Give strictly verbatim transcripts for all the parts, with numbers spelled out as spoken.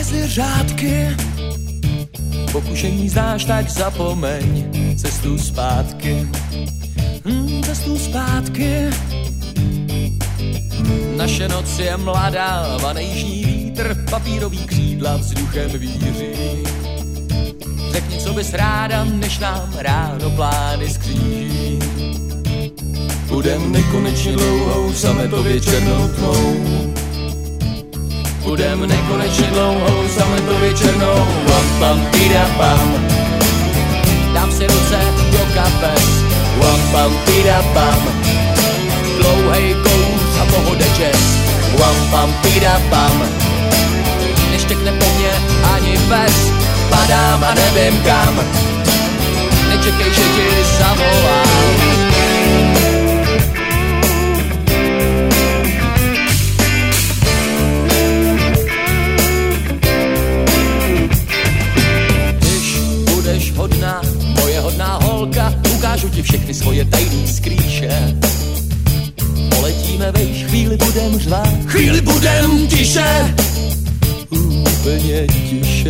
mezi řádky. Pokušení znáš, tak zapomeň cestu zpátky. Hmm, cestu zpátky. Naše noc je mladá, vanejší vítr, papírový křídla vzduchem víří. Řekni, co bys ráda, než nám ráno plány skříží. Budem nekonečně dlouhou, sametově černou tmou. Budem nekonečně dlouhou, sametově černou. Wam pam pida pam. Dám si ruce do kapes. Wam pam pida pam. Dlouhej kous a pohoda jazz. Wam pam pida pam. Neštěkne po mně ani pes. Padám a nevím kam. Nečekej, že ti zavolám. Hodná, moje hodná holka, ukážu ti všechny svoje tajný skrýše. Poletíme vejš, chvíli budem řvát, chvíli budem tiše, úplně tiše.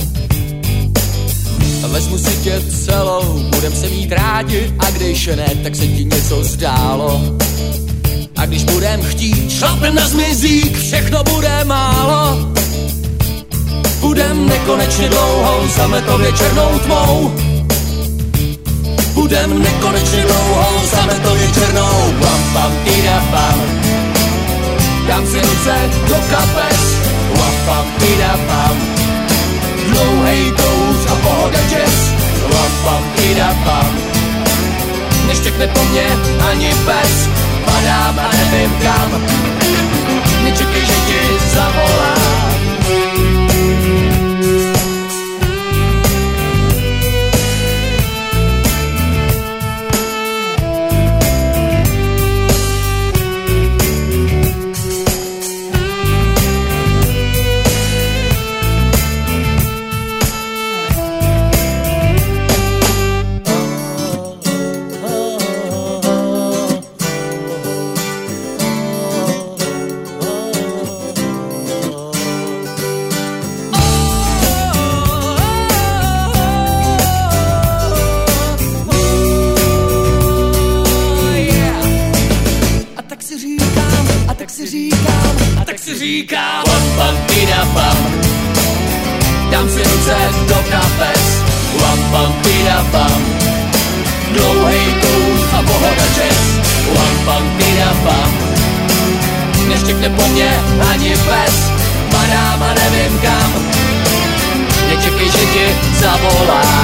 Vezmu si tě celou, budem se mít rádi, a když ne, tak se ti něco zdálo. A když budem chtít, šlapem na zmizík, všechno bude málo. Budem nekonečně dlouhou, sametově černou tmou. Budem nekonečně dlouhou, sametově černou. Wam pam tida pam. Dám si ruce do kapes. Wam pam tida pam. Dlouhej kous a pohoda jazz. Wam pam tida pam. Neštěkne po mně ani pes. Padám a nevím kam. Nečekej, že ti zavolám. Říkám, wam pam pida pam. Dám si ruce do kapes. Wam pam pida pam. Dlouhej kous a pohoda jazz. Wam pam pida pam. Neštěkne po mně ani pes. Padám a nevím kam. Nečekej, že ti zavolám.